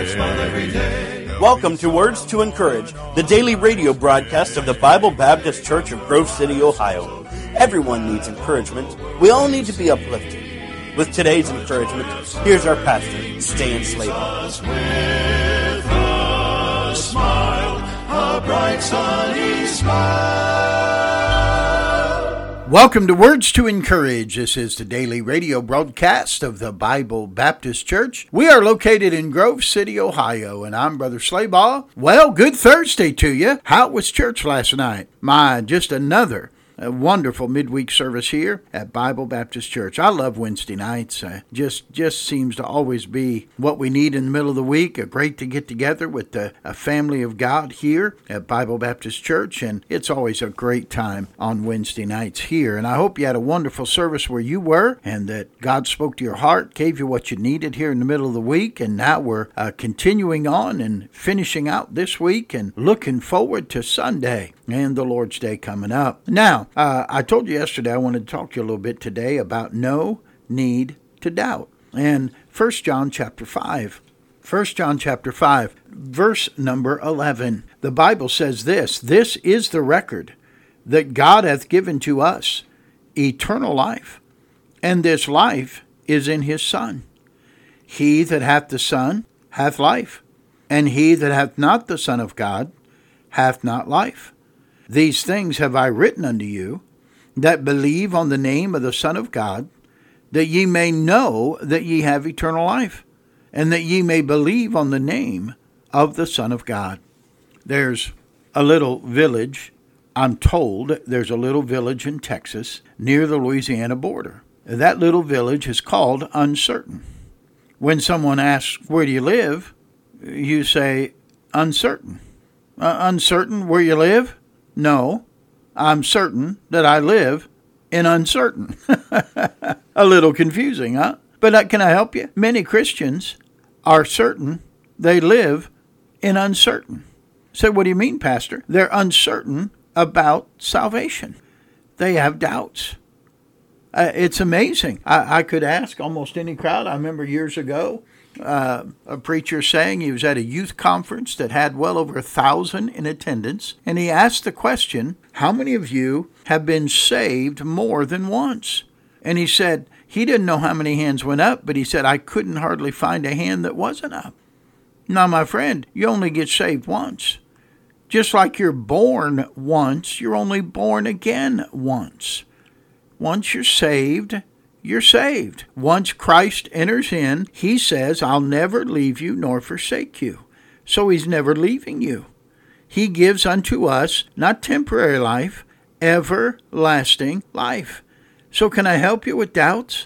Welcome to Words to Encourage, the daily radio broadcast of the Bible Baptist Church of Grove City, Ohio. Everyone needs encouragement. We all need to be uplifted. With today's encouragement, here's our pastor, Stan Slabaugh. With a smile, a bright sunny smile. Welcome to Words to Encourage. This is the daily radio broadcast of the Bible Baptist Church. We are located in Grove City, Ohio, and I'm Brother Slabaugh. Well, good Thursday to you. How was church last night? Just another wonderful midweek service here at Bible Baptist Church. I love Wednesday nights. Just seems to always be what we need in the middle of the week. Great to get together with a family of God here at Bible Baptist Church, and it's always a great time on Wednesday nights here. And I hope you had a wonderful service where you were, and that God spoke to your heart, gave you what you needed here in the middle of the week. And now we're continuing on and finishing out this week and looking forward to Sunday and the Lord's Day coming up. Now, I told you yesterday I wanted to talk to you a little bit today about no need to doubt. And 1 John chapter 5, verse number 11, the Bible says this is the record that God hath given to us, eternal life, and this life is in his Son. He that hath the Son hath life, and he that hath not the Son of God hath not life. These things have I written unto you, that believe on the name of the Son of God, that ye may know that ye have eternal life, and that ye may believe on the name of the Son of God. There's a little village, I'm told there's a little village in Texas near the Louisiana border. That little village is called Uncertain. When someone asks, where do you live? You say, uncertain. Uncertain where you live? No, I'm certain that I live in uncertain. A little confusing, huh? But can I help you? Many Christians are certain they live in uncertain. So what do you mean, Pastor? They're uncertain about salvation. They have doubts. It's amazing. I could ask almost any crowd. I remember years ago, a preacher saying he was at a youth conference that had well over 1,000 in attendance, and he asked the question, how many of you have been saved more than once? And he said he didn't know how many hands went up, but he said, I couldn't hardly find a hand that wasn't up. Now, my friend, you only get saved once. Just like you're born once, you're only born again once. Once you're saved, you're saved. Once Christ enters in, he says, I'll never leave you nor forsake you. So he's never leaving you. He gives unto us not temporary life, everlasting life. So can I help you with doubts?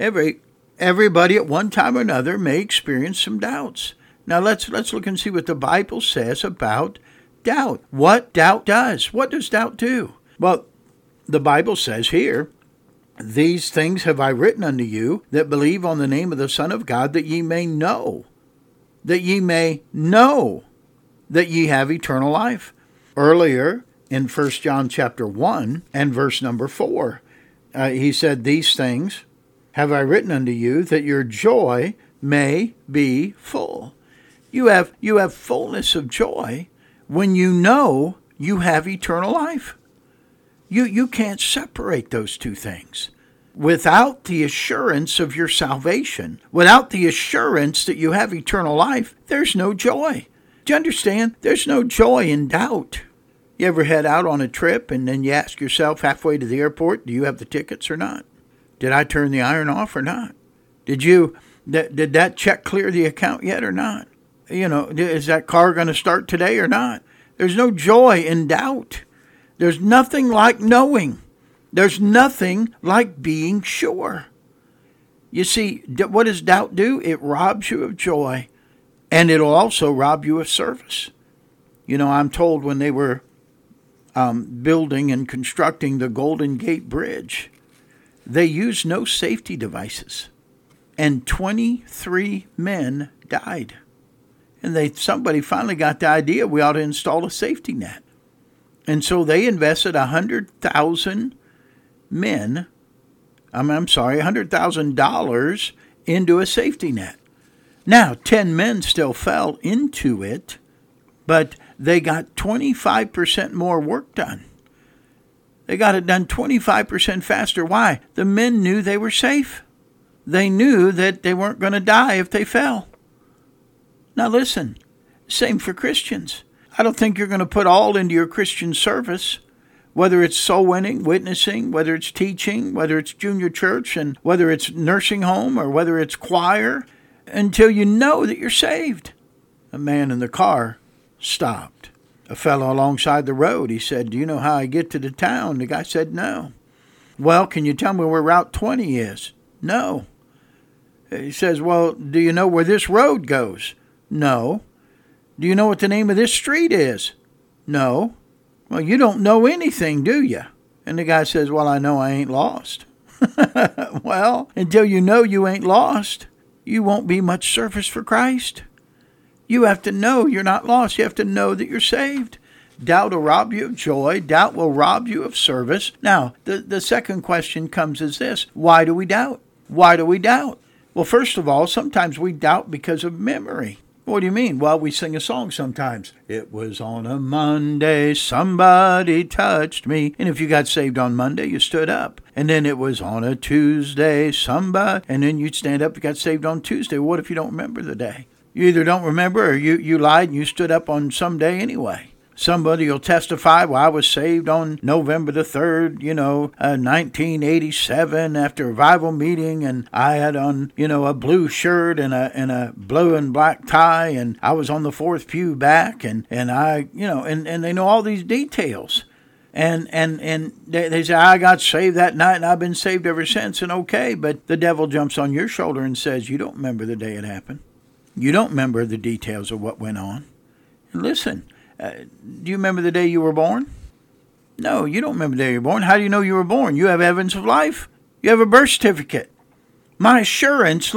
Everybody at one time or another may experience some doubts. Now let's look and see what the Bible says about doubt. What doubt does. What does doubt do? Well, the Bible says here, these things have I written unto you that believe on the name of the Son of God, that ye may know that ye have eternal life. Earlier in 1 John chapter 1 and verse number 4, he said, these things have I written unto you that your joy may be full. You have fullness of joy when you know you have eternal life. You can't separate those two things. Without the assurance of your salvation, without the assurance that you have eternal life, there's no joy. Do you understand? There's no joy in doubt. You ever head out on a trip and then you ask yourself halfway to the airport, do you have the tickets or not? Did I turn the iron off or not? Did that check clear the account yet or not? Is that car going to start today or not? There's no joy in doubt. There's nothing like knowing. There's nothing like being sure. You see, what does doubt do? It robs you of joy, and it'll also rob you of service. I'm told when they were building and constructing the Golden Gate Bridge, they used no safety devices, and 23 men died. And somebody finally got the idea we ought to install a safety net. And so they invested $100,000 into a safety net. Now, 10 men still fell into it, but they got 25% more work done. They got it done 25% faster. Why? The men knew they were safe. They knew that they weren't going to die if they fell. Now listen, same for Christians. I don't think you're going to put all into your Christian service, whether it's soul winning, witnessing, whether it's teaching, whether it's junior church, and whether it's nursing home or whether it's choir, until you know that you're saved. A man in the car stopped. A fellow alongside the road, he said, "Do you know how I get to the town?" The guy said, "No." "Well, can you tell me where Route 20 is?" "No." He says, "Well, do you know where this road goes?" "No." "Do you know what the name of this street is?" "No." "Well, you don't know anything, do you?" And the guy says, "Well, I know I ain't lost." Well, until you know you ain't lost, you won't be much service for Christ. You have to know you're not lost. You have to know that you're saved. Doubt will rob you of joy. Doubt will rob you of service. Now, the second question comes as this. Why do we doubt? Why do we doubt? Well, first of all, sometimes we doubt because of memory. What do you mean? Well, we sing a song sometimes. It was on a Monday, somebody touched me. And if you got saved on Monday, you stood up. And then it was on a Tuesday, somebody. And then you'd stand up, you got saved on Tuesday. What if you don't remember the day? You either don't remember or you lied and you stood up on some day anyway. Somebody will testify, well, I was saved on November the 3rd, 1987 after a revival meeting, and I had on, a blue shirt and a blue and black tie, and I was on the fourth pew back, and I, and they know all these details. And they say, I got saved that night and I've been saved ever since, and okay, but the devil jumps on your shoulder and says, you don't remember the day it happened. You don't remember the details of what went on. And listen, do you remember the day you were born? No, you don't remember the day you were born. How do you know you were born? You have evidence of life. You have a birth certificate. My assurance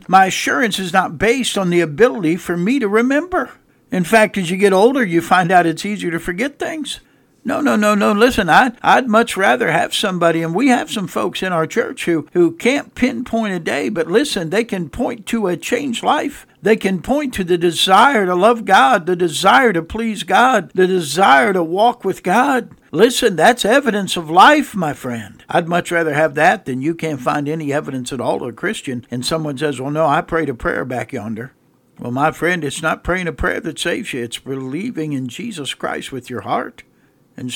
is not based on the ability for me to remember. In fact, as you get older, you find out it's easier to forget things. No. Listen, I'd much rather have somebody, and we have some folks in our church who can't pinpoint a day, but listen, they can point to a changed life. They can point to the desire to love God, the desire to please God, the desire to walk with God. Listen, that's evidence of life, my friend. I'd much rather have that than you can't find any evidence at all of a Christian, and someone says, well, no, I prayed a prayer back yonder. Well, my friend, it's not praying a prayer that saves you. It's believing in Jesus Christ with your heart. And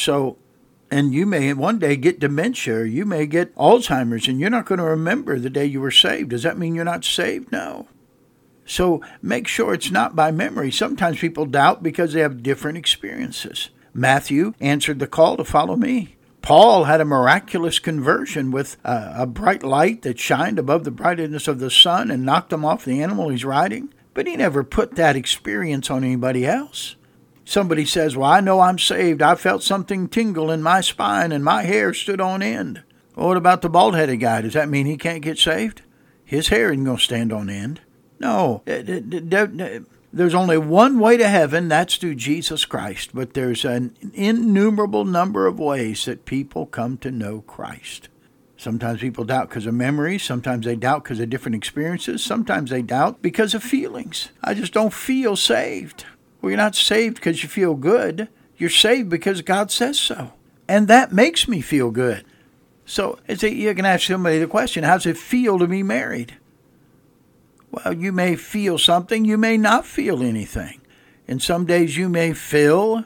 you may one day get dementia, or you may get Alzheimer's, and you're not going to remember the day you were saved. Does that mean you're not saved? No. So make sure it's not by memory. Sometimes people doubt because they have different experiences. Matthew answered the call to follow me. Paul had a miraculous conversion with a bright light that shined above the brightness of the sun and knocked him off the animal he's riding. But he never put that experience on anybody else. Somebody says, well, I know I'm saved. I felt something tingle in my spine and my hair stood on end. Well, what about the bald-headed guy? Does that mean he can't get saved? His hair isn't going to stand on end. No, there's only one way to heaven, that's through Jesus Christ. But there's an innumerable number of ways that people come to know Christ. Sometimes people doubt because of memories. Sometimes they doubt because of different experiences. Sometimes they doubt because of feelings. I just don't feel saved. Well, you're not saved because you feel good. You're saved because God says so. And that makes me feel good. So you can ask somebody the question, how does it feel to be married? Well, you may feel something. You may not feel anything. And some days you may feel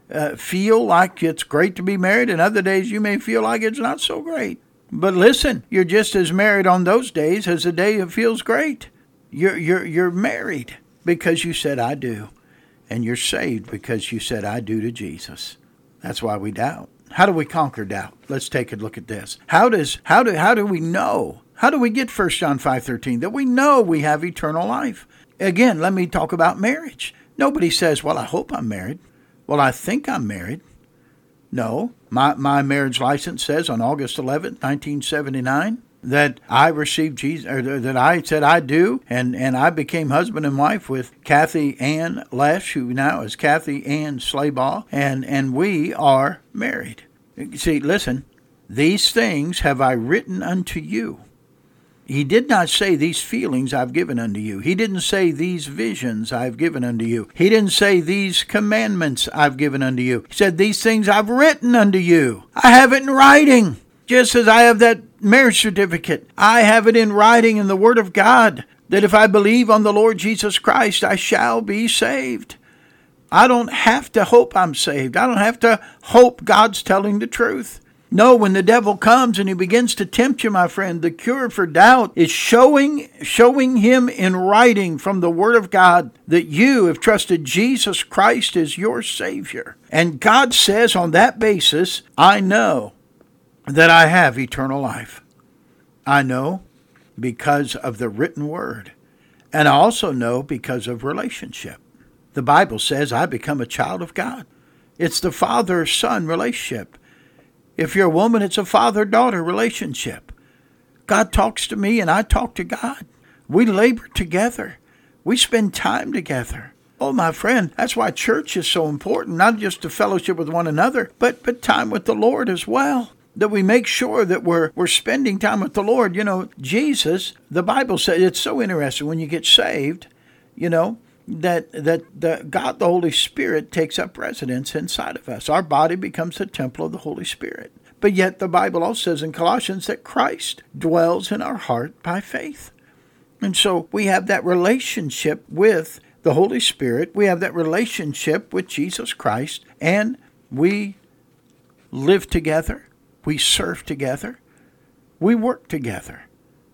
like it's great to be married. And other days you may feel like it's not so great. But listen, you're just as married on those days as the day it feels great. You're married because you said, I do. And you're saved because you said, I do to Jesus. That's why we doubt. How do we conquer doubt? Let's take a look at this. How do we know? How do we get 1 John 5:13? That we know we have eternal life. Again, let me talk about marriage. Nobody says, well, I hope I'm married. Well, I think I'm married. No, my marriage license says on August 11th, 1979, that I received Jesus, or that I said I do, and I became husband and wife with Kathy Ann Lesh, who now is Kathy Ann Slaybaugh, and we are married. See, listen, these things have I written unto you, He did not say, these feelings I've given unto you. He didn't say, these visions I've given unto you. He didn't say, these commandments I've given unto you. He said, these things I've written unto you. I have it in writing. Just as I have that marriage certificate, I have it in writing in the Word of God, that if I believe on the Lord Jesus Christ, I shall be saved. I don't have to hope I'm saved. I don't have to hope God's telling the truth. No, when the devil comes and he begins to tempt you, my friend, the cure for doubt is showing him in writing from the Word of God that you have trusted Jesus Christ as your Savior. And God says on that basis, I know that I have eternal life. I know because of the written Word. And I also know because of relationship. The Bible says I become a child of God. It's the father-son relationship. If you're a woman, it's a father-daughter relationship. God talks to me and I talk to God. We labor together. We spend time together. Oh, my friend, that's why church is so important, not just to fellowship with one another, but time with the Lord as well. That we make sure that we're spending time with the Lord. You know, Jesus, the Bible says, it's so interesting when you get saved, you know, that God, the Holy Spirit, takes up residence inside of us. Our body becomes the temple of the Holy Spirit. But yet the Bible also says in Colossians that Christ dwells in our heart by faith. And so we have that relationship with the Holy Spirit. We have that relationship with Jesus Christ. And we live together. We serve together. We work together.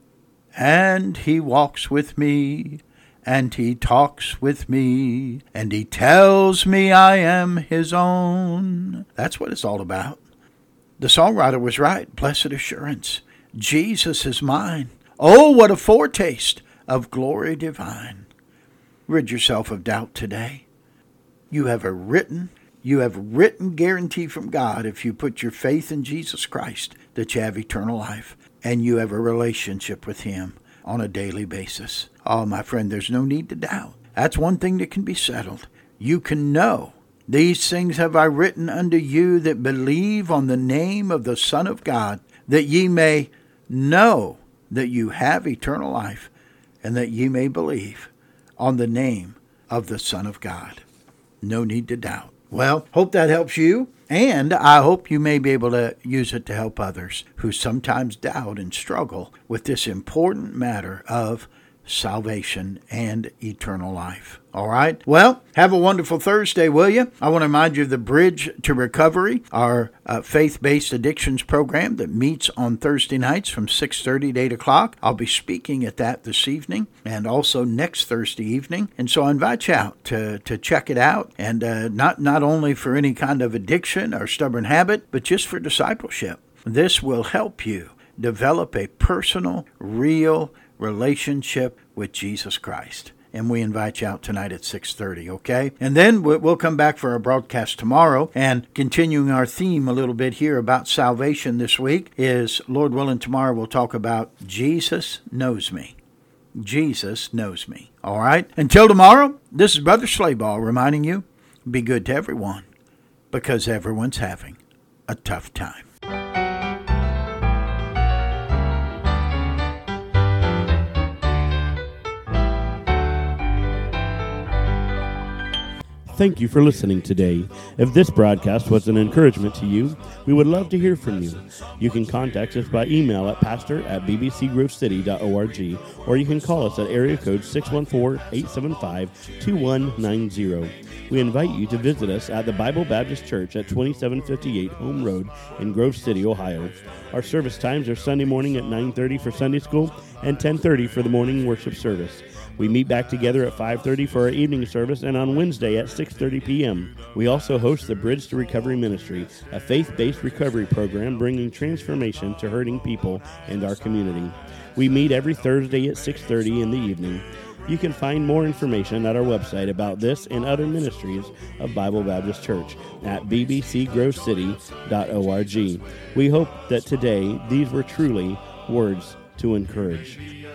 And He walks with me. And He talks with me, and He tells me I am His own. That's what it's all about. The songwriter was right. Blessed assurance, Jesus is mine. Oh, what a foretaste of glory divine. Rid yourself of doubt today. You have a written guarantee from God if you put your faith in Jesus Christ that you have eternal life, and you have a relationship with Him on a daily basis. Oh, my friend, there's no need to doubt. That's one thing that can be settled. You can know. These things have I written unto you that believe on the name of the Son of God, that ye may know that you have eternal life, and that ye may believe on the name of the Son of God. No need to doubt. Well, hope that helps you, and I hope you may be able to use it to help others who sometimes doubt and struggle with this important matter of salvation and eternal life. All right? Well, have a wonderful Thursday, will you? I want to remind you of the Bridge to Recovery, our faith-based addictions program that meets on Thursday nights from 6:30 to 8 o'clock. I'll be speaking at that this evening and also next Thursday evening. And so I invite you out to check it out, and not only for any kind of addiction or stubborn habit, but just for discipleship. This will help you develop a personal, real relationship with Jesus Christ. And we invite you out tonight at 6:30, okay? And then we'll come back for our broadcast tomorrow, and continuing our theme a little bit here about salvation this week is, Lord willing, tomorrow we'll talk about Jesus knows me. Jesus knows me. All right? Until tomorrow, this is Brother Slayball reminding you, be good to everyone, because everyone's having a tough time. Thank you for listening today. If this broadcast was an encouragement to you, we would love to hear from you. You can contact us by email at pastor@bbcgrovecity.org, or you can call us at area code 614-875-2190. We invite you to visit us at the Bible Baptist Church at 2758 Home Road in Grove City, Ohio. Our service times are Sunday morning at 9:30 for Sunday school and 10:30 for the morning worship service. We meet back together at 5:30 for our evening service, and on Wednesday at 6:30 p.m. We also host the Bridge to Recovery Ministry, a faith-based recovery program bringing transformation to hurting people and our community. We meet every Thursday at 6:30 in the evening. You can find more information at our website about this and other ministries of Bible Baptist Church at bbcgrovecity.org. We hope that today these were truly words to encourage.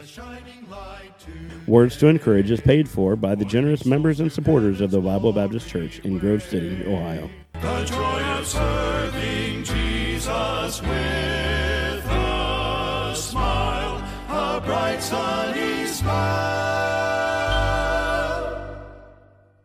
Words to Encourage is paid for by the generous members and supporters of the Bible Baptist Church in Grove City, Ohio. The joy of serving Jesus with a smile, a sunny smile.